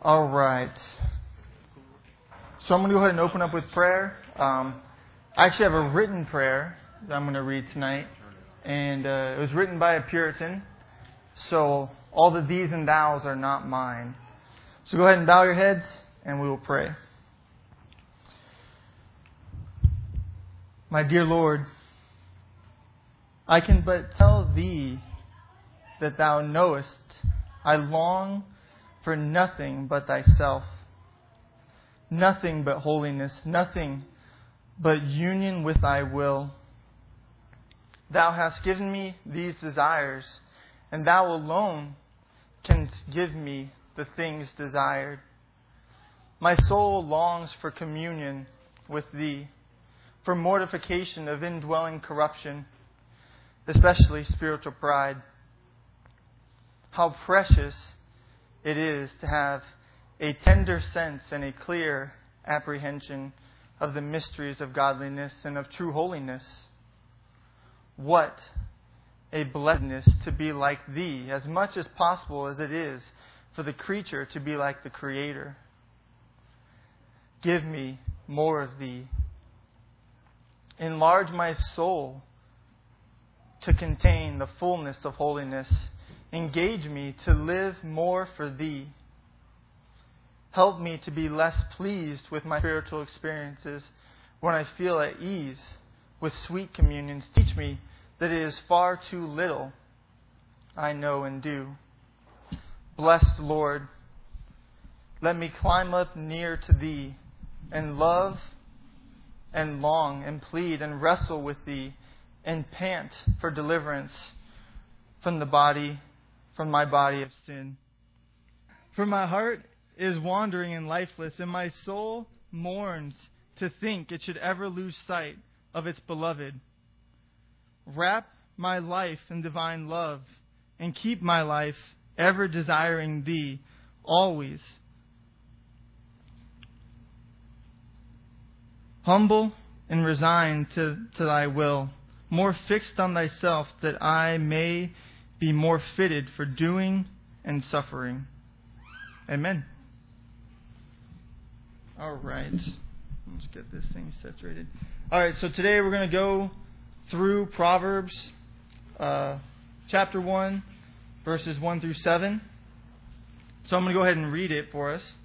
All right. So I'm going to go ahead and open up with prayer. I actually have a written prayer that I'm going to read tonight. And it was written by a Puritan. So all the these and thous are not mine. So go ahead and bow your heads and we will pray. My dear Lord, I can but tell Thee that Thou knowest I long for nothing but Thyself, nothing but holiness, nothing but union with Thy will. Thou hast given me these desires, and Thou alone canst give me the things desired. My soul longs for communion with Thee, for mortification of indwelling corruption, especially spiritual pride. How precious it is to have a tender sense and a clear apprehension of the mysteries of godliness and of true holiness. What a blessedness to be like Thee, as much as possible as it is for the creature to be like the Creator. Give me more of Thee. Enlarge my soul to contain the fullness of holiness. Engage me to live more for Thee. Help me to be less pleased with my spiritual experiences when I feel at ease with sweet communions. Teach me that it is far too little I know and do. Blessed Lord, let me climb up near to Thee and love and long and plead and wrestle with Thee and pant for deliverance from my body of sin. For my heart is wandering and lifeless, and my soul mourns to think it should ever lose sight of its beloved. Wrap my life in divine love, and keep my life ever desiring Thee, always. Humble and resigned to Thy will, more fixed on Thyself, that I may be more fitted for doing and suffering. Amen. All right. Let's get this thing saturated. All right, so today we're going to go through Proverbs chapter 1, verses 1 through 7. So I'm going to go ahead and read it for us.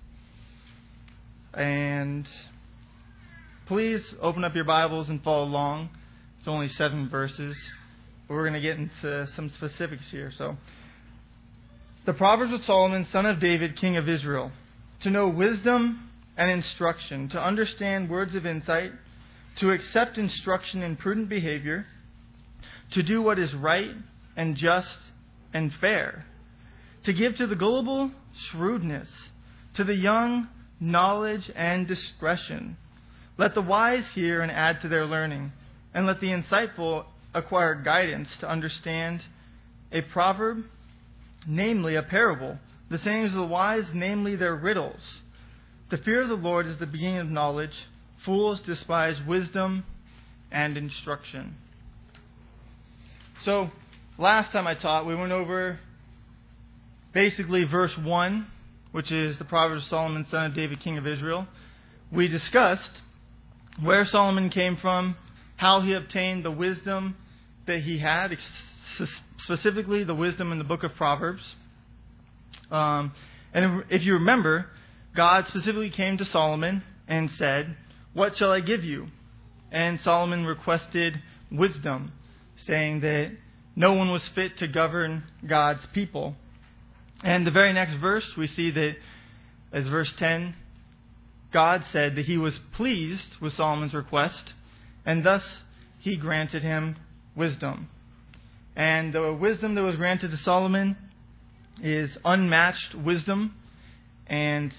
And please open up your Bibles and follow along. It's only 7 verses. But we're going to get into some specifics here. So, the Proverbs of Solomon, son of David, king of Israel, to know wisdom and instruction, to understand words of insight, to accept instruction in prudent behavior, to do what is right and just and fair, to give to the gullible shrewdness, to the young knowledge and discretion. Let the wise hear and add to their learning, and let the insightful acquire guidance to understand a proverb, namely a parable, the sayings of the wise, namely their riddles. The fear of the Lord is the beginning of knowledge. Fools despise wisdom and instruction. So, last time I taught, we went over basically verse 1, which is the Proverbs of Solomon, son of David, king of Israel. We discussed where Solomon came from, how he obtained the wisdom that he had, specifically the wisdom in the book of Proverbs. And if you remember, God specifically came to Solomon and said, "What shall I give you?" And Solomon requested wisdom, saying that no one was fit to govern God's people. And the very next verse, we see that, as verse 10, God said that He was pleased with Solomon's request, and thus He granted him wisdom. And the wisdom that was granted to Solomon is unmatched wisdom, and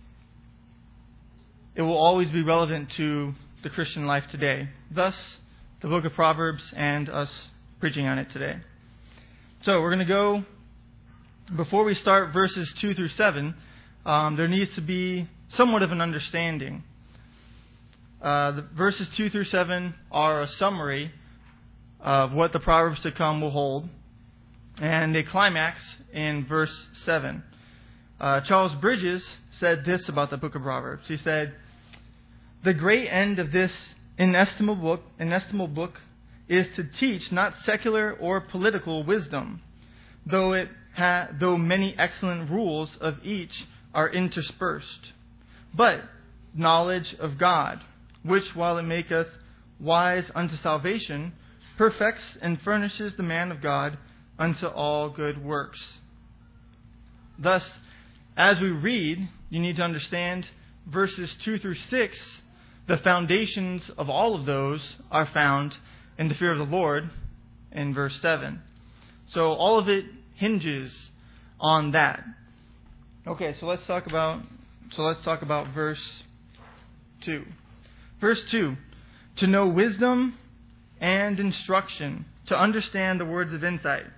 it will always be relevant to the Christian life today. Thus, the book of Proverbs and us preaching on it today. So we're going to go, before we start verses 2 through 7, there needs to be somewhat of an understanding. The verses 2 through 7 are a summary of what the Proverbs to come will hold, and they climax in verse 7. Charles Bridges said this about the book of Proverbs. He said, "The great end of this inestimable book is to teach not secular or political wisdom, though many excellent rules of each are interspersed, but knowledge of God, which, while it maketh wise unto salvation, perfects and furnishes the man of God unto all good works." Thus, as we read, you need to understand verses 2 through 6, the foundations of all of those are found in the fear of the Lord in verse 7. So all of it hinges on that. Okay, so let's talk about verse 2. Verse 2, to know wisdom and instruction, to understand the words of insight.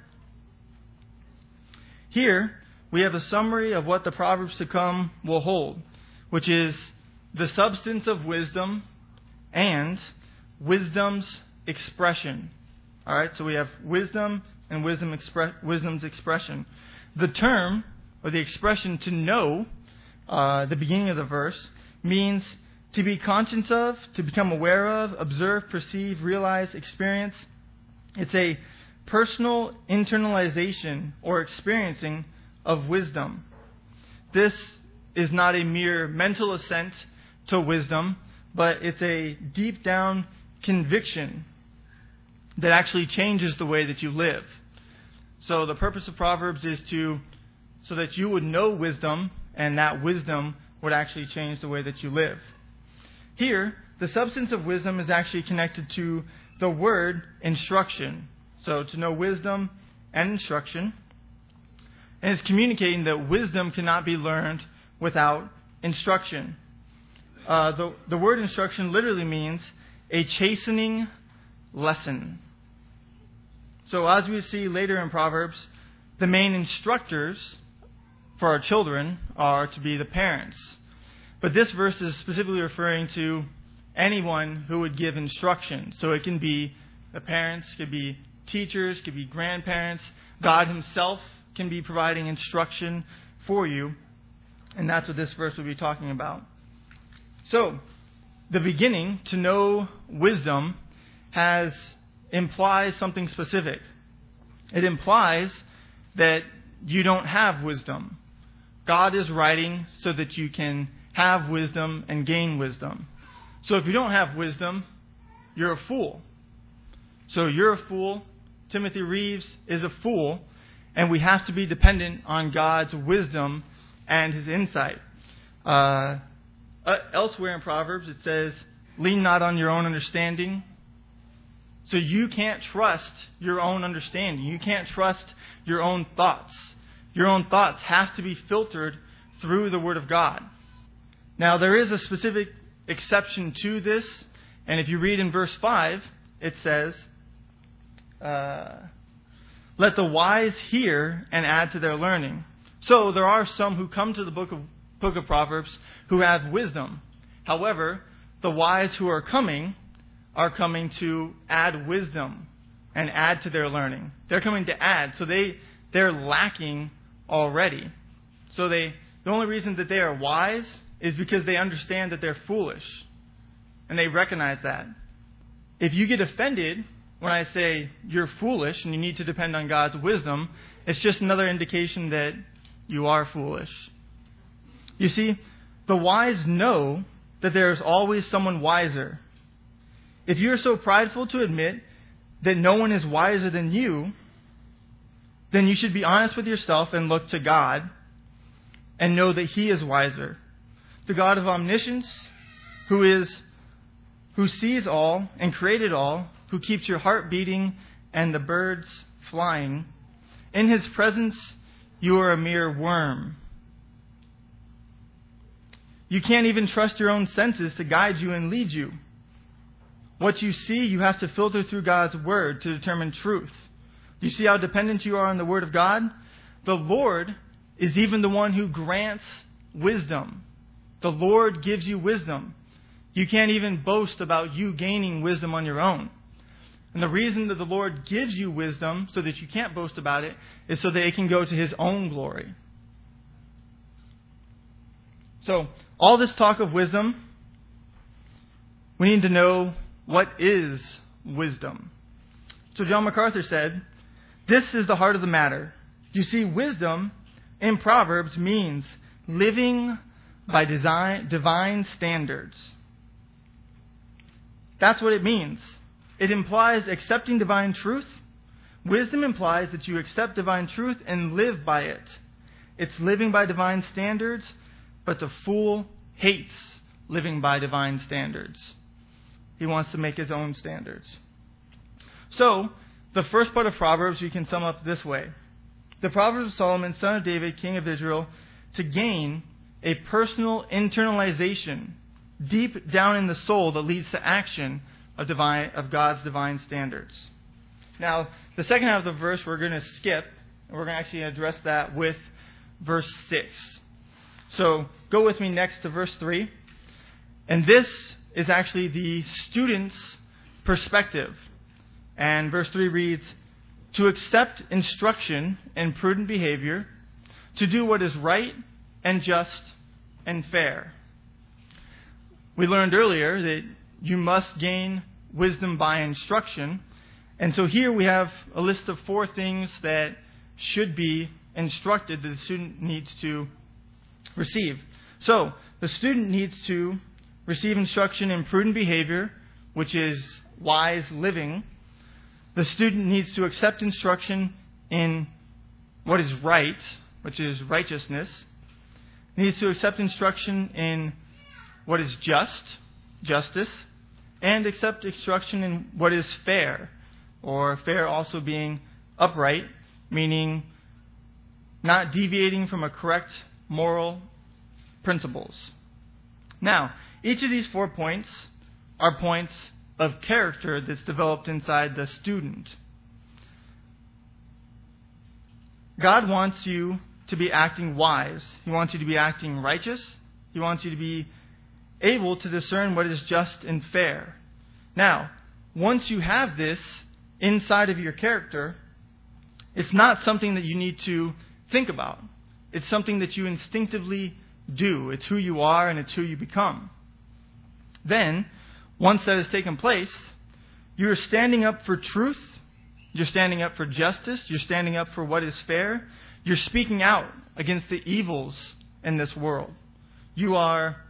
Here, we have a summary of what the Proverbs to come will hold, which is the substance of wisdom and wisdom's expression. All right, so we have wisdom and wisdom's expression. The term, or the expression to know, the beginning of the verse, means to be conscious of, to become aware of, observe, perceive, realize, experience. It's a personal internalization or experiencing of wisdom. This is not a mere mental assent to wisdom, but it's a deep down conviction that actually changes the way that you live. So the purpose of Proverbs is so that you would know wisdom, and that wisdom would actually change the way that you live. Here, the substance of wisdom is actually connected to the word instruction. So to know wisdom and instruction. And it's communicating that wisdom cannot be learned without instruction. The word instruction literally means a chastening lesson. So as we see later in Proverbs, the main instructors for our children are to be the parents. But this verse is specifically referring to anyone who would give instruction. So it can be the parents, could be teachers, could be grandparents. God himself can be providing instruction for you. And that's what this verse will be talking about. So, the beginning, to know wisdom, implies something specific. It implies that you don't have wisdom. God is writing so that you can have wisdom and gain wisdom. So if you don't have wisdom, you're a fool. So you're a fool. Timothy Reeves is a fool. And we have to be dependent on God's wisdom and his insight. Elsewhere in Proverbs, it says, lean not on your own understanding. So you can't trust your own understanding. You can't trust your own thoughts. Your own thoughts have to be filtered through the Word of God. Now, there is a specific exception to this. And if you read in verse 5, it says, let the wise hear and add to their learning. So there are some who come to the book of Proverbs who have wisdom. However, the wise who are coming to add wisdom and add to their learning. They're coming to add. So they're lacking already. So the only reason that they are wise is because they understand that they're foolish. And they recognize that. If you get offended when I say you're foolish and you need to depend on God's wisdom, it's just another indication that you are foolish. You see, the wise know that there is always someone wiser. If you're so prideful to admit that no one is wiser than you, then you should be honest with yourself and look to God and know that He is wiser. The God of omniscience, who sees all and created all, who keeps your heart beating and the birds flying. In His presence, you are a mere worm. You can't even trust your own senses to guide you and lead you. What you see, you have to filter through God's Word to determine truth. Do you see how dependent you are on the Word of God? The Lord is even the one who grants wisdom. The Lord gives you wisdom. You can't even boast about you gaining wisdom on your own. And the reason that the Lord gives you wisdom so that you can't boast about it is so that it can go to His own glory. So, all this talk of wisdom, we need to know what is wisdom. So John MacArthur said, "This is the heart of the matter. You see, wisdom in Proverbs means living by divine standards." That's what it means. It implies accepting divine truth. Wisdom implies that you accept divine truth and live by it. It's living by divine standards, but the fool hates living by divine standards. He wants to make his own standards. So, the first part of Proverbs we can sum up this way. The Proverbs of Solomon, son of David, king of Israel, to gain a personal internalization deep down in the soul that leads to action of God's divine standards. Now, the second half of the verse we're going to skip, and we're going to actually address that with verse 6. So, go with me next to verse 3. And this is actually the student's perspective. And verse 3 reads, "To accept instruction in prudent behavior, to do what is right and just and fair." We learned earlier that you must gain wisdom by instruction. And so here we have a list of 4 things that should be instructed that the student needs to receive. So, the student needs to receive instruction in prudent behavior, which is wise living. The student needs to accept instruction in what is right, which is righteousness. Needs to accept instruction in what is just, justice. And accept instruction in what is fair, or fair also being upright, meaning not deviating from a correct moral principles. Now, each of these 4 points are points of character that's developed inside the student. God wants you to be acting wise. He wants you to be acting righteous. He wants you to be able to discern what is just and fair. Now, once you have this inside of your character, it's not something that you need to think about. It's something that you instinctively do. It's who you are and it's who you become. Then, once that has taken place, you're standing up for truth. You're standing up for justice. You're standing up for what is fair. You're speaking out against the evils in this world. You are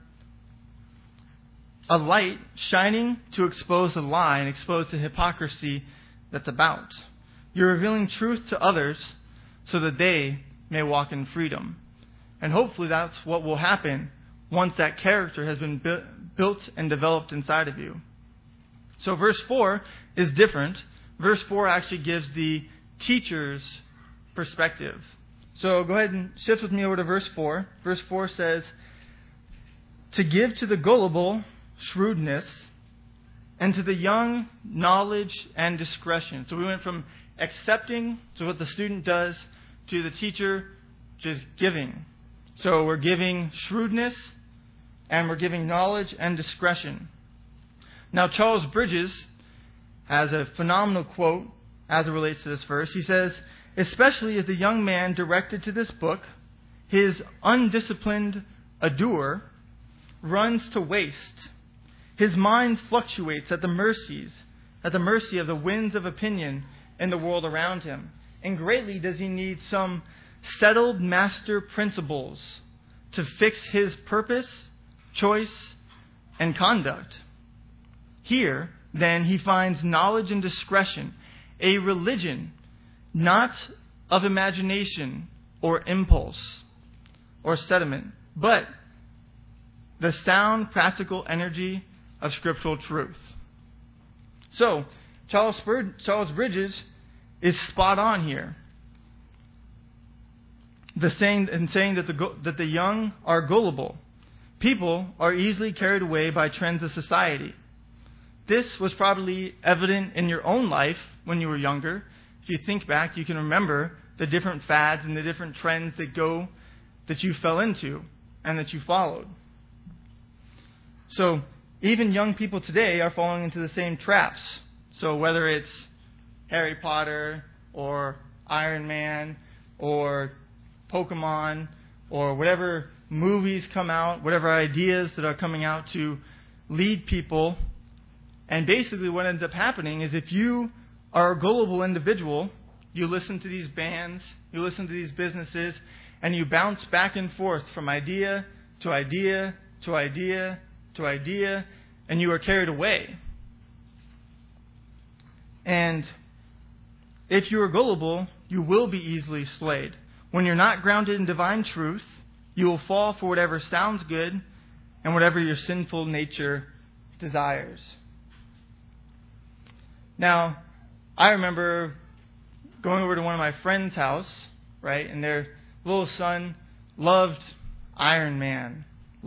a light shining to expose the lie and expose the hypocrisy that's about. You're revealing truth to others so that they may walk in freedom. And hopefully that's what will happen once that character has been built and developed inside of you. So verse 4 is different. Verse 4 actually gives the teacher's perspective. So go ahead and shift with me over to verse 4. Verse 4 says, "To give to the gullible shrewdness, and to the young knowledge and discretion." So we went from accepting, to what the student does, to the teacher just giving. So we're giving shrewdness, and we're giving knowledge and discretion. Now Charles Bridges has a phenomenal quote as it relates to this verse. He says, "Especially as the young man directed to this book, his undisciplined ardor runs to waste. His mind fluctuates at the mercy of the winds of opinion in the world around him. And greatly does he need some settled master principles to fix his purpose, choice, and conduct. Here, then, he finds knowledge and discretion, a religion not of imagination or impulse or sentiment, but the sound, practical energy of scriptural truth." So, Charles Bridges is spot on here. Saying that the young are gullible. People are easily carried away by trends of society. This was probably evident in your own life when you were younger. If you think back, you can remember the different fads and the different trends that you fell into and that you followed. So, even young people today are falling into the same traps. So whether it's Harry Potter or Iron Man or Pokemon or whatever movies come out, whatever ideas that are coming out to lead people. And basically what ends up happening is if you are a gullible individual, you listen to these bands, you listen to these businesses, and you bounce back and forth from idea to idea to idea to idea, and you are carried away. And if you are gullible, you will be easily swayed. When you're not grounded in divine truth, you will fall for whatever sounds good and whatever your sinful nature desires. Now, I remember going over to one of my friend's house, right, and their little son loved Iron Man,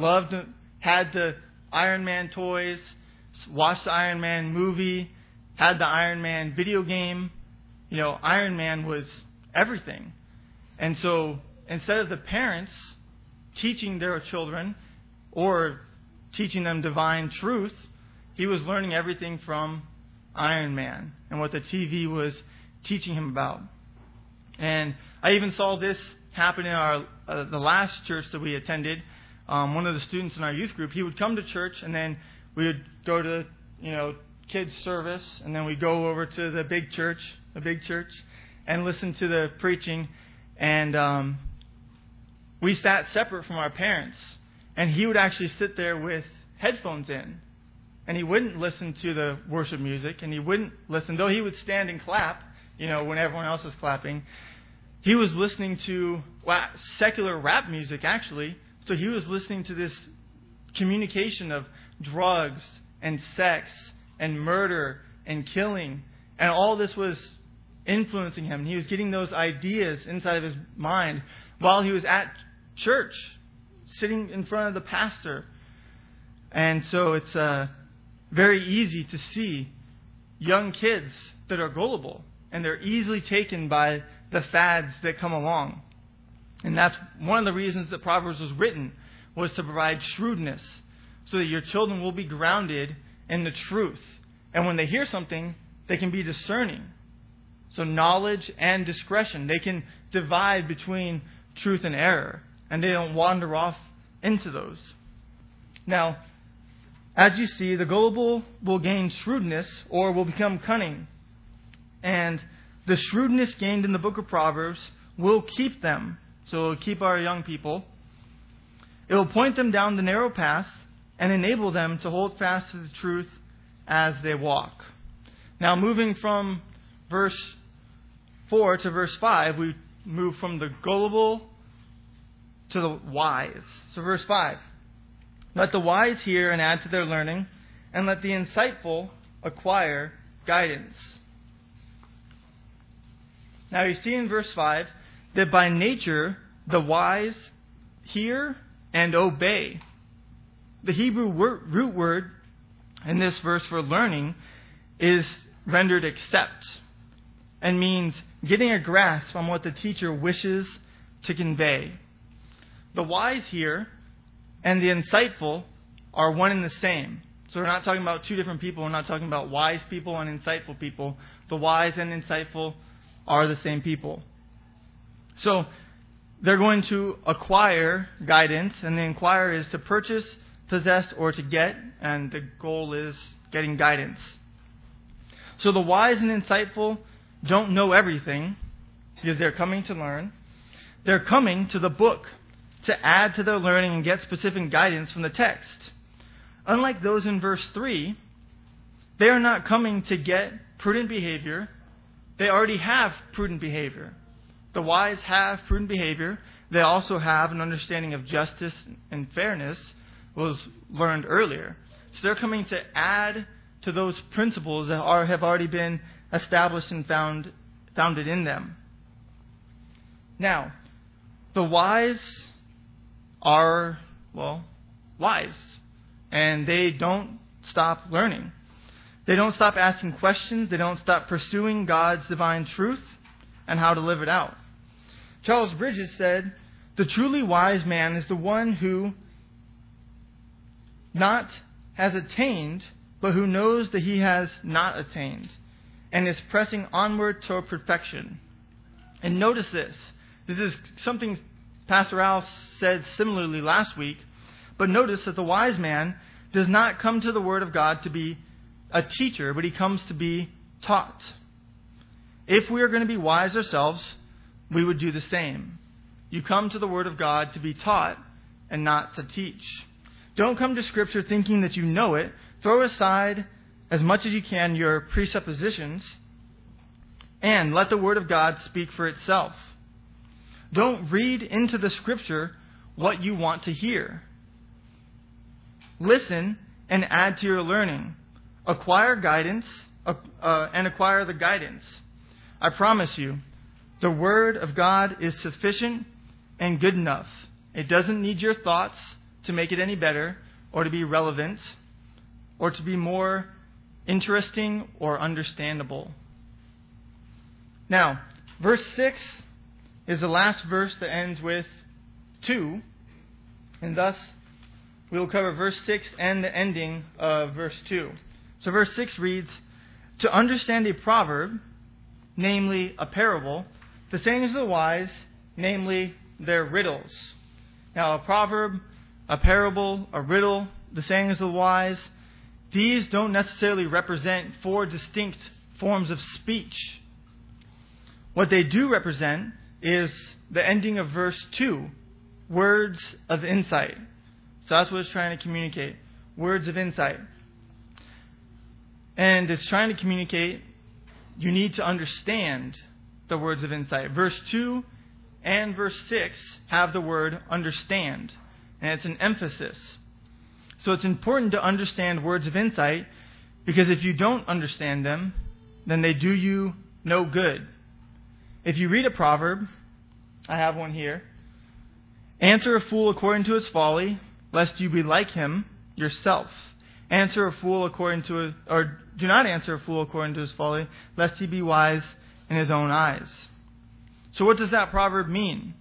had the Iron Man toys, watched the Iron Man movie, had the Iron Man video game. You know, Iron Man was everything. And so instead of the parents teaching their children or teaching them divine truth, he was learning everything from Iron Man and what the TV was teaching him about. And I even saw this happen in our the last church that we attended. One of the students in our youth group, he would come to church, and then we would go to kids service, and then we'd go over to the big church, and listen to the preaching. And we sat separate from our parents, and he would actually sit there with headphones in, and he wouldn't listen to the worship music, and he wouldn't listen, though he would stand and clap, when everyone else was clapping. He was listening to secular rap music, actually. So he was listening to this communication of drugs and sex and murder and killing. And all this was influencing him. He was getting those ideas inside of his mind while he was at church, sitting in front of the pastor. And so it's very easy to see young kids that are gullible, and they're easily taken by the fads that come along. And that's one of the reasons that Proverbs was written, was to provide shrewdness, so that your children will be grounded in the truth. And when they hear something, they can be discerning. So knowledge and discretion, they can divide between truth and error, and they don't wander off into those. Now, as you see, the gullible will gain shrewdness or will become cunning. And the shrewdness gained in the book of Proverbs will keep them. So it will keep our young people. It will point them down the narrow path and enable them to hold fast to the truth as they walk. Now, moving from verse 4 to verse 5, we move from the gullible to the wise. So verse 5. Let the wise hear and add to their learning, and let the insightful acquire guidance. Now you see in verse 5 that by nature the wise hear and obey. The Hebrew root word in this verse for learning is rendered accept, and means getting a grasp on what the teacher wishes to convey. The wise here and the insightful are one and the same. So we're not talking about two different people. We're not talking about wise people and insightful people. The wise and insightful are the same people. So they're going to acquire guidance, and the inquire is to purchase, possess, or to get, and the goal is getting guidance. So the wise and insightful don't know everything because they're coming to learn. They're coming to the book to add to their learning and get specific guidance from the text. Unlike those in verse 3, they are not coming to get prudent behavior. They already have prudent behavior. The wise have prudent behavior. They also have an understanding of justice and fairness, was learned earlier. So they're coming to add to those principles that have already been established and founded in them. Now, the wise are, wise. And they don't stop learning. They don't stop asking questions. They don't stop pursuing God's divine truth and how to live it out. Charles Bridges said, "The truly wise man is the one who not has attained, but who knows that he has not attained, and is pressing onward toward perfection." And notice this. This is something Pastor Al said similarly last week, but notice that the wise man does not come to the Word of God to be a teacher, but he comes to be taught. If we are going to be wise ourselves, we would do the same. You come to the Word of God to be taught and not to teach. Don't come to Scripture thinking that you know it. Throw aside as much as you can your presuppositions and let the Word of God speak for itself. Don't read into the Scripture what you want to hear. Listen and add to your learning. Acquire guidance and acquire the guidance. I promise you, the Word of God is sufficient and good enough. It doesn't need your thoughts to make it any better or to be relevant or to be more interesting or understandable. Now, verse 6 is the last verse that ends with 2, and thus we will cover verse 6 and the ending of verse 2. So verse 6 reads, "To understand a proverb, namely a parable, the sayings of the wise, namely their riddles." Now, a proverb, a parable, a riddle, the sayings of the wise, these don't necessarily represent 4 distinct forms of speech. What they do represent is the ending of verse 2, words of insight. So that's what it's trying to communicate, words of insight. And it's trying to communicate you need to understand the words of insight. Verse 2 and verse 6 have the word understand, and it's an emphasis. So it's important to understand words of insight, because if you don't understand them, then they do you no good. If you read a proverb, I have one here, "Answer a fool according to his folly, lest you be like him yourself. Answer a fool do not answer a fool according to his folly, lest he be wise in his own eyes." So what does that proverb mean?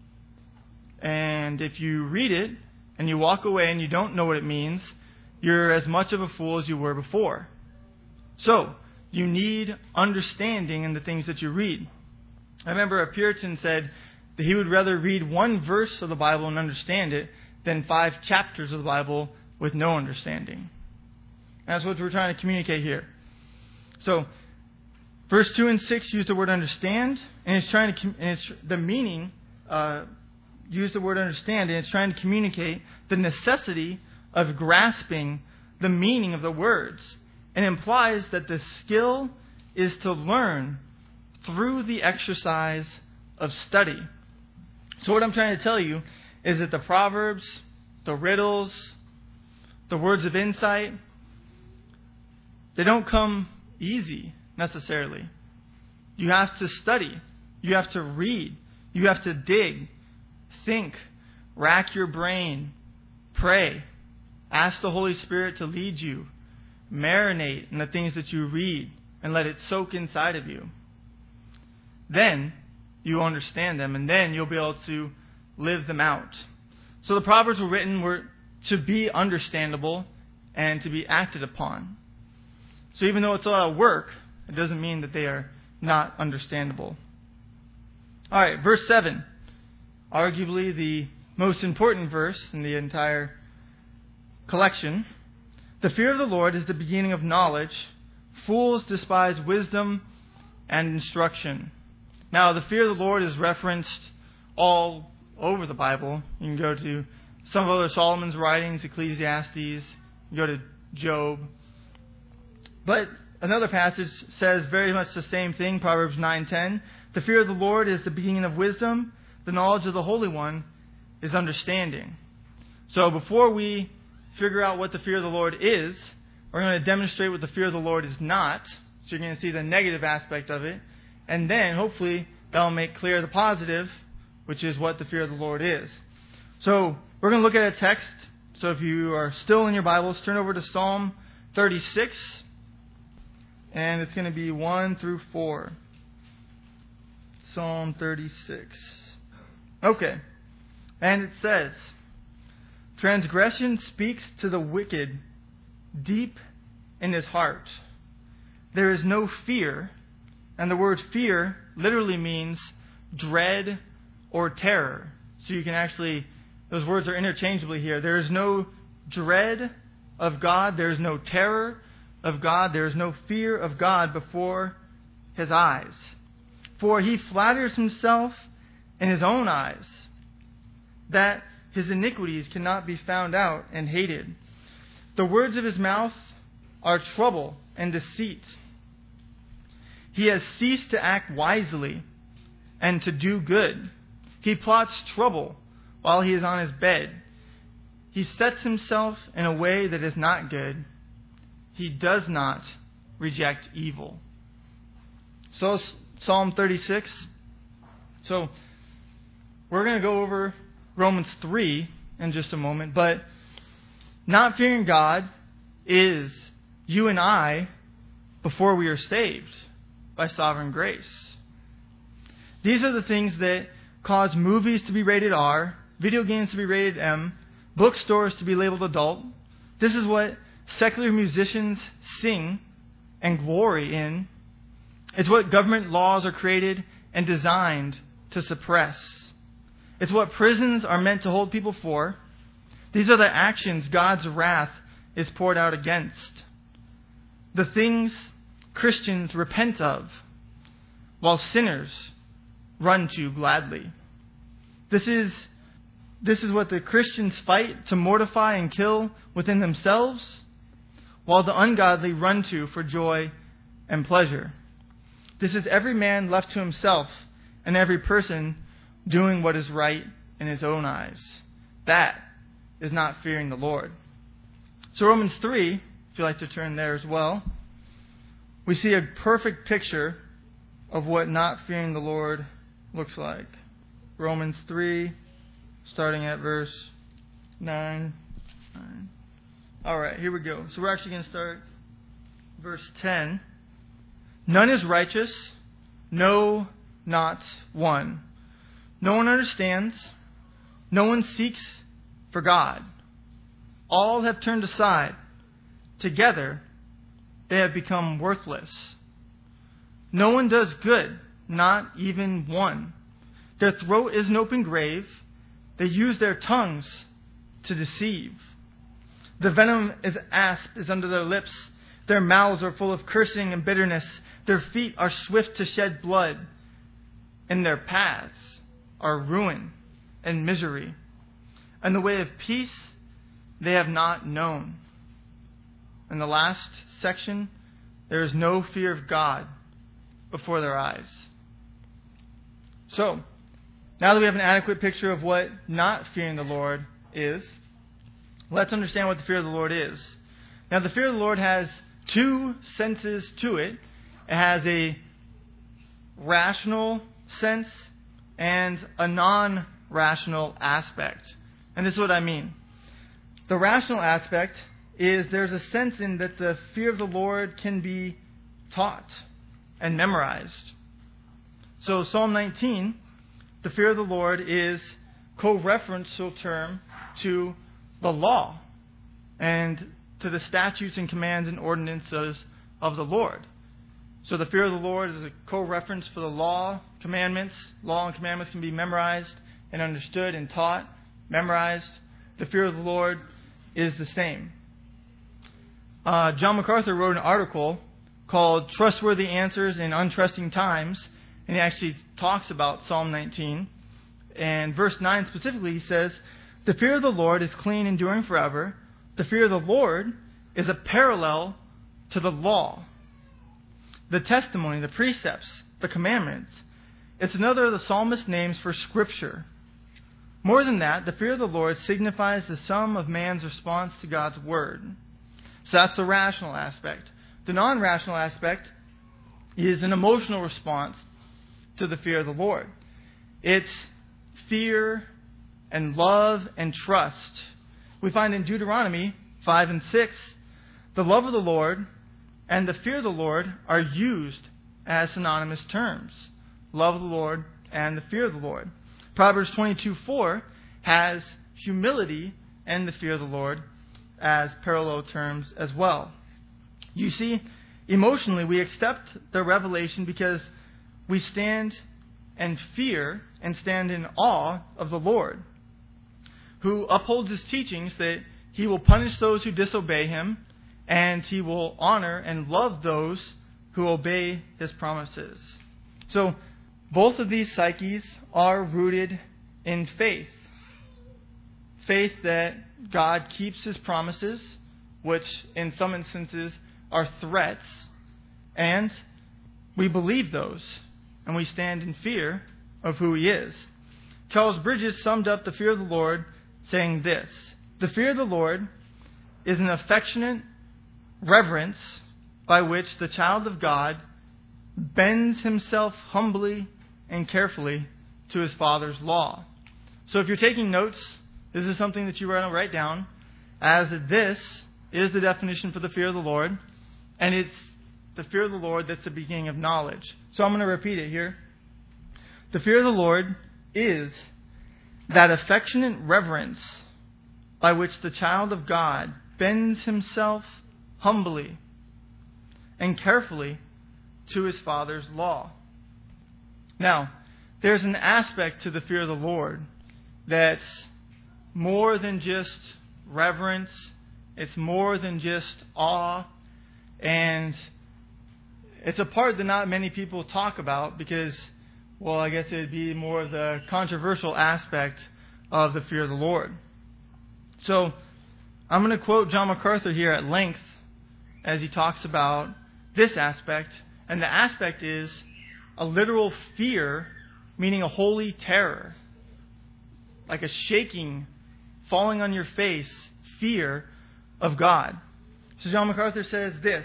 And if you read it and you walk away and you don't know what it means, you're as much of a fool as you were before. So you need understanding in the things that you read. I remember a Puritan said that he would rather read one verse of the Bible and understand it than 5 chapters of the Bible with no understanding. And that's what we're trying to communicate here. So, verse 2 and 6 use the word understand, and it's trying to, and it's the meaning use the word understand, and it's trying to communicate the necessity of grasping the meaning of the words, and implies that the skill is to learn through the exercise of study. So what I'm trying to tell you is that the proverbs, the riddles, the words of insight, they don't come easy necessarily. You have to study. You have to read. You have to dig, think, rack your brain, pray, ask the Holy Spirit to lead you, marinate in the things that you read, and let it soak inside of you. Then you understand them, and then you'll be able to live them out. So the Proverbs were written to be understandable and to be acted upon. So even though it's a lot of work, it doesn't mean that they are not understandable. All right, verse 7. Arguably the most important verse in the entire collection. "The fear of the Lord is the beginning of knowledge. Fools despise wisdom and instruction." Now, the fear of the Lord is referenced all over the Bible. You can go to some of other Solomon's writings, Ecclesiastes, you go to Job. But another passage says very much the same thing, Proverbs 9:10. "The fear of the Lord is the beginning of wisdom. The knowledge of the Holy One is understanding." So before we figure out what the fear of the Lord is, we're going to demonstrate what the fear of the Lord is not. So you're going to see the negative aspect of it. And then, hopefully, that will make clear the positive, which is what the fear of the Lord is. So we're going to look at a text. So if you are still in your Bibles, turn over to Psalm 36. And it's going to be 1 through 4. Psalm 36. Okay. And it says, "Transgression speaks to the wicked deep in his heart. There is no fear." And the word fear literally means dread or terror. So you can actually, those words are interchangeably here. There is no dread of God. There is no terror of God. There is no fear of God before his eyes. For he flatters himself in his own eyes that his iniquities cannot be found out and hated. The words of his mouth are trouble and deceit. He has ceased to act wisely and to do good. He plots trouble while he is on his bed. He sets himself in a way that is not good. He does not reject evil. So Psalm 36. So we're going to go over Romans 3 in just a moment. But not fearing God is you and I before we are saved by sovereign grace. These are the things that cause movies to be rated R, video games to be rated M, bookstores to be labeled adult. This is what secular musicians sing and glory in. It's what government laws are created and designed to suppress. It's what prisons are meant to hold people for. These are the actions God's wrath is poured out against. The things Christians repent of, while sinners run to gladly. This is what the Christians fight to mortify and kill within themselves, while the ungodly run to for joy and pleasure. This is every man left to himself, and every person doing what is right in his own eyes. That is not fearing the Lord. So Romans 3, if you'd like to turn there as well, we see a perfect picture of what not fearing the Lord looks like. Romans 3, starting at verse 9. All right, here we go. So we're actually going to start verse 10. None is righteous, no, not one. No one understands. No one seeks for God. All have turned aside. Together, they have become worthless. No one does good, not even one. Their throat is an open grave. They use their tongues to deceive. The venom as asp is under their lips. Their mouths are full of cursing and bitterness. Their feet are swift to shed blood. And their paths are ruin and misery. And the way of peace they have not known. In the last section, there is no fear of God before their eyes. So, now that we have an adequate picture of what not fearing the Lord is, let's understand what the fear of the Lord is. Now, the fear of the Lord has two senses to it. It has a rational sense and a non-rational aspect. And this is what I mean. The rational aspect is there's a sense in that the fear of the Lord can be taught and memorized. So Psalm 19, the fear of the Lord is co-referential term to the law and to the statutes and commands and ordinances of the Lord. So the fear of the Lord is a co-reference for the law, commandments. Law and commandments can be memorized and understood and taught, memorized. The fear of the Lord is the same. John MacArthur wrote an article called Trustworthy Answers in Untrusting Times, and he actually talks about Psalm 19. And verse 9 specifically, he says, the fear of the Lord is clean, enduring forever. The fear of the Lord is a parallel to the law, the testimony, the precepts, the commandments. It's another of the psalmist's names for Scripture. More than that, the fear of the Lord signifies the sum of man's response to God's Word. So that's the rational aspect. The non-rational aspect is an emotional response to the fear of the Lord. It's fear and love and trust. We find in Deuteronomy 5 and 6, the love of the Lord and the fear of the Lord are used as synonymous terms. Love of the Lord and the fear of the Lord. Proverbs 22:4 has humility and the fear of the Lord as parallel terms as well. You see, emotionally we accept the revelation because we stand and fear and stand in awe of the Lord, who upholds his teachings that he will punish those who disobey him, and he will honor and love those who obey his promises. So both of these psyches are rooted in faith. Faith that God keeps his promises, which in some instances are threats, and we believe those, and we stand in fear of who he is. Charles Bridges summed up the fear of the Lord saying this: the fear of the Lord is an affectionate reverence by which the child of God bends himself humbly and carefully to his Father's law. So if you're taking notes, this is something that you want to write down, as this is the definition for the fear of the Lord, and it's the fear of the Lord that's the beginning of knowledge. So I'm going to repeat it here. The fear of the Lord is that affectionate reverence by which the child of God bends himself humbly and carefully to his Father's law. Now, there's an aspect to the fear of the Lord that's more than just reverence. It's more than just awe. And it's a part that not many people talk about because, well, I guess it would be more of the controversial aspect of the fear of the Lord. So I'm going to quote John MacArthur here at length as he talks about this aspect. And the aspect is a literal fear, meaning a holy terror, like a shaking, falling on your face, fear of God. So John MacArthur says this: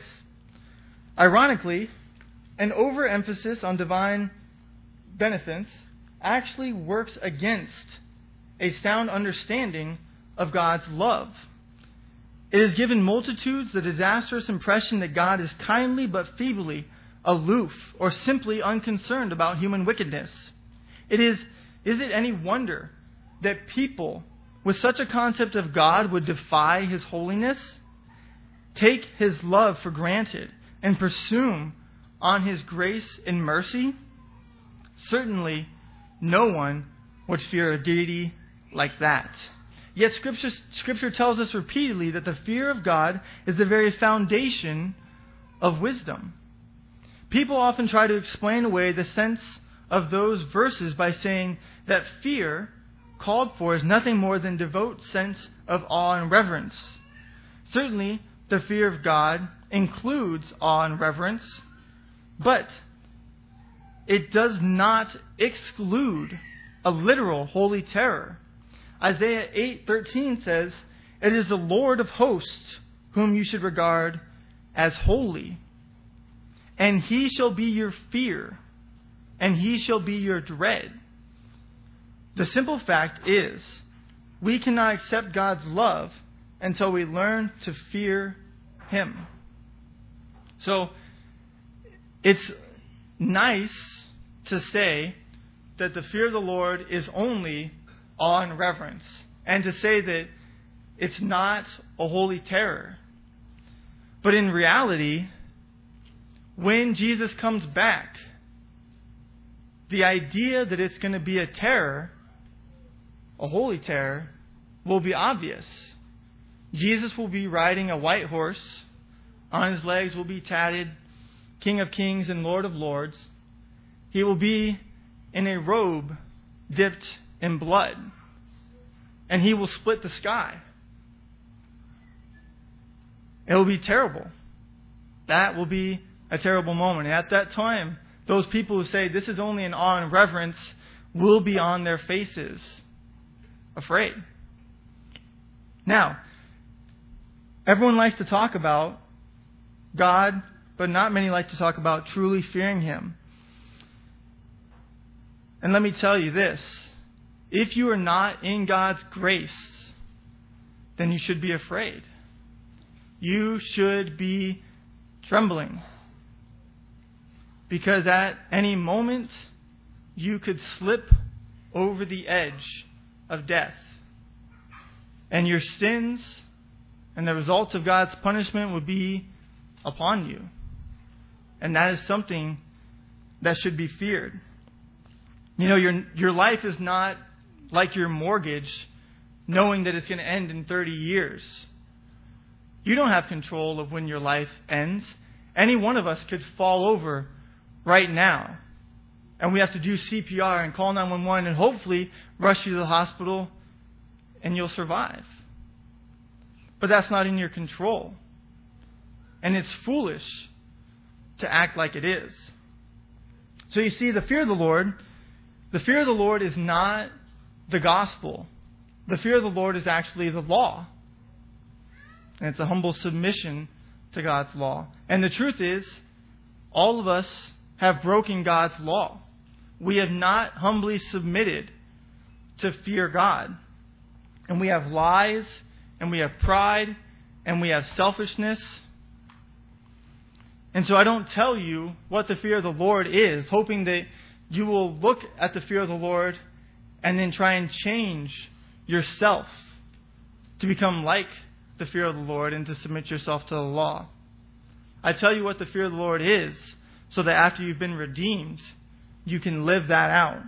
ironically, an overemphasis on divine beneficence actually works against a sound understanding of God's love. It has given multitudes the disastrous impression that God is kindly but feebly aloof or simply unconcerned about human wickedness. Is it any wonder that people with such a concept of God would defy his holiness, take his love for granted, and presume on his grace and mercy? Certainly, no one would fear a deity like that. Yet Scripture tells us repeatedly that the fear of God is the very foundation of wisdom. People often try to explain away the sense of those verses by saying that fear called for is nothing more than devout sense of awe and reverence. Certainly, the fear of God includes awe and reverence, but it does not exclude a literal holy terror. Isaiah 8:13 says, "It is the Lord of hosts whom you should regard as holy, and he shall be your fear, and he shall be your dread." The simple fact is, we cannot accept God's love until we learn to fear him. So, it's nice to say that the fear of the Lord is only awe and reverence, and to say that it's not a holy terror. But in reality, when Jesus comes back, the idea that it's going to be a terror, a holy terror, will be obvious. Jesus will be riding a white horse. On his legs will be tatted King of Kings and Lord of Lords. He will be in a robe dipped in blood. And he will split the sky. It will be terrible. That will be a terrible moment. And at that time, those people who say this is only an awe and reverence will be on their faces, afraid. Now, everyone likes to talk about God, but not many like to talk about truly fearing him. And let me tell you this: if you are not in God's grace, then you should be afraid. You should be trembling. Because at any moment, you could slip over the edge of death. And your sins and the results of God's punishment would be upon you. And that is something that should be feared. You know, your life is not like your mortgage, knowing that it's going to end in 30 years. You don't have control of when your life ends. Any one of us could fall over right now. And we have to do CPR and call 911 and hopefully rush you to the hospital and you'll survive. But that's not in your control. And it's foolish to act like it is. So you see, the fear of the Lord is not the gospel. The fear of the Lord is actually the law. And it's a humble submission to God's law. And the truth is, all of us have broken God's law. We have not humbly submitted to fear God. And we have lies, and we have pride, and we have selfishness. And so I don't tell you what the fear of the Lord is, hoping that you will look at the fear of the Lord and then try and change yourself to become like the fear of the Lord and to submit yourself to the law. I tell you what the fear of the Lord is, so that after you've been redeemed, you can live that out.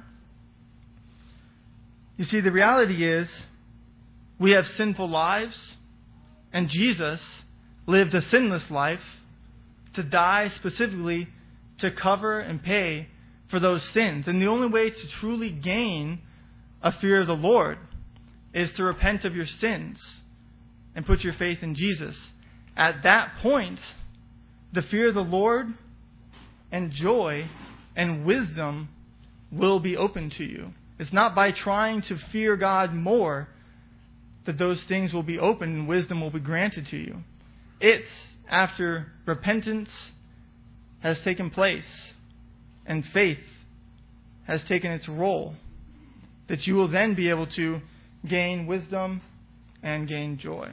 You see, the reality is, we have sinful lives, and Jesus lived a sinless life to die specifically to cover and pay for those sins. And the only way to truly gain a fear of the Lord is to repent of your sins and put your faith in Jesus. At that point, the fear of the Lord and joy and wisdom will be open to you. It's not by trying to fear God more that those things will be open and wisdom will be granted to you. It's after repentance has taken place and faith has taken its role that you will then be able to gain wisdom and gain joy.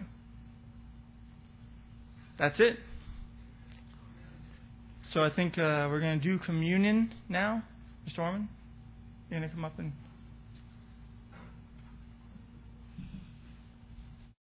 That's it. So I think we're going to do communion now. Mr. Orman, you're going to come up and